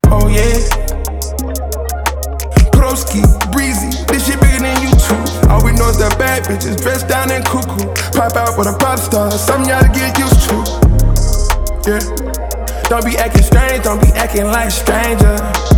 Oh yeah. Broski, breezy, this shit bigger than YouTube. All we know is that bad bitches dressed down and cuckoo. Pop out with a pop star, something y'all to get used to. Yeah. Don't be acting strange, don't be acting like stranger.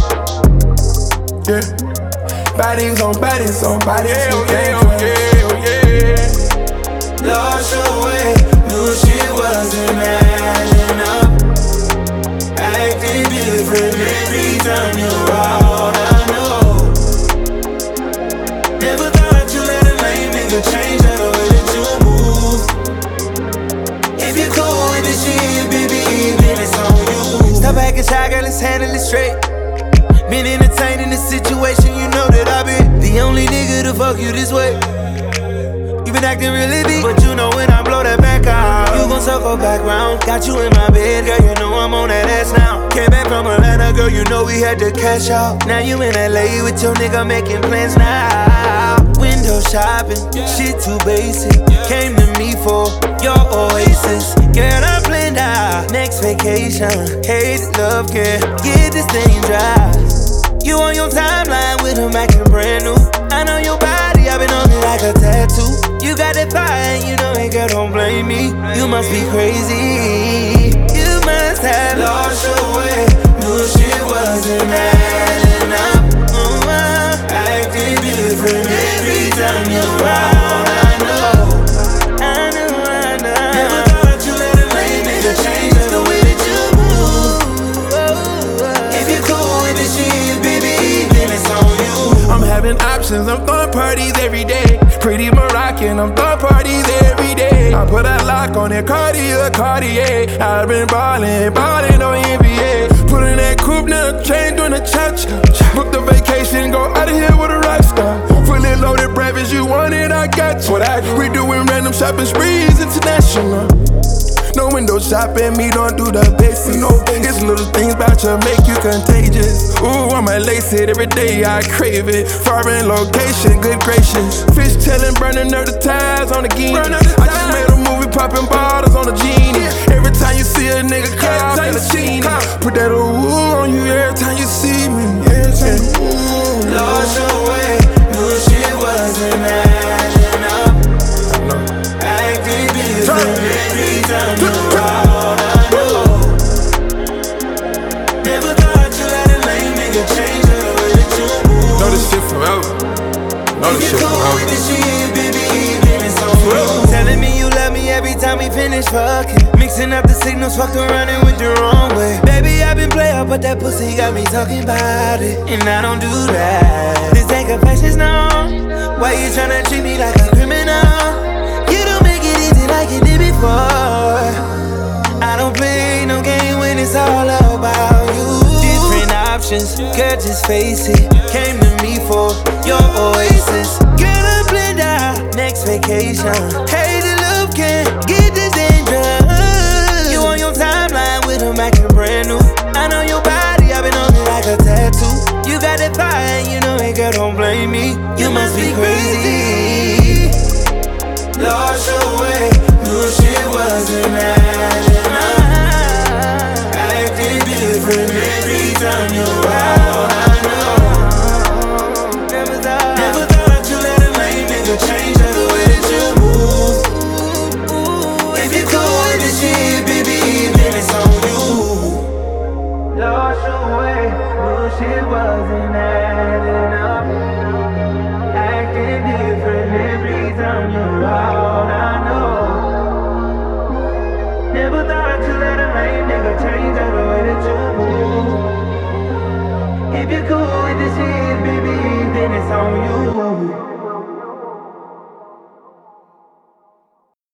Yeah. Bodies on bodies on bodies. Oh yeah, oh yeah, oh yeah. Lost your way, knew shit wasn't adding up. Acting different every time you're out, I know. Never thought you let a lame nigga change the way that you move. If you're cool with this shit, baby, then it's on you. Stop acting shy, girl, let's handle it straight. Been entertaining this situation, you know that I've been the only nigga to fuck you this way. You been acting really deep, but you know when I blow that back out, you gon' circle back round. Got you in my bed, girl, you know I'm on that ass now. Came back from Atlanta, girl, you know we had to cash out. Now you in LA with your nigga making plans now. Window shopping, shit too basic. Came to me for your oasis. Girl, I'm planned out, next vacation. Hate love, girl, get this thing dry. You on your timeline with him acting brand new. I know your body, I've been on it like a tattoo. You got that fire and you know it, girl, don't blame me. You must be crazy. You must have lost your way. Knew shit wasn't adding up. Acting different every time you're around. I know. Never thought you let a lame nigga change the way that you move. If you're cool with this shit, baby, then it's on you. I'm having options, I'm throwing parties every day. Pretty Moroccan, I'm throwing parties every day. I put a lock on it, Cartier. I've been ballin' on NBA. Put in that coupe, now chain doing a cha-cha. Book the vacation, go out of here with a rock star. Fully loaded breakfast, you want it, I got you. We doing random shopping sprees, international. No window shopping, me don't do the basics. It's little things about you make you contagious. Ooh, I'ma lace it every day, I crave it. Foreign location, good gracious. Fish tailing, burning up the ties on the Guinea. I just made a movie, popping bottles on the Genie. Every time you see a nigga cry, in the Genie. Put that ooh on you every time you see me. Every time ooh. Lost your way, knew shit wasn't adding up. Acting different every time you're out, I know. Never thought you let a lame nigga change the way that you move. Know this shit forever. Know this shit forever. This shit, baby, then it's on you. Telling me you love me every time we finish fucking. Mixing up the signals, fucked around and went the wrong way. Baby, I've been player, but that pussy got me talking about it. And I don't do that. This ain't confessions, no. Why you tryna treat me like a criminal? You don't make it easy like you did before. I don't play no game when it's all about you. Different options, girl, just face it. Came to me for your oasis. Girl, I'm blend out, next vacation. Hey, the love can get this dangerous. You on your timeline with him acting brand new. I know your body, I've been on it like a tattoo. You got that fire and you know it, girl, don't blame me. You must be crazy. Lost your way, knew shit wasn't adding up. Acting different every time you're out, I know. Never thought you let a lame nigga change the way that you move. If you're cool with this shit, baby, then it's on you. Lost your way, knew shit wasn't adding up. Acting different every time you're out, I know. Never thought you let a lame nigga change the way that you move. If you're cool with this shit,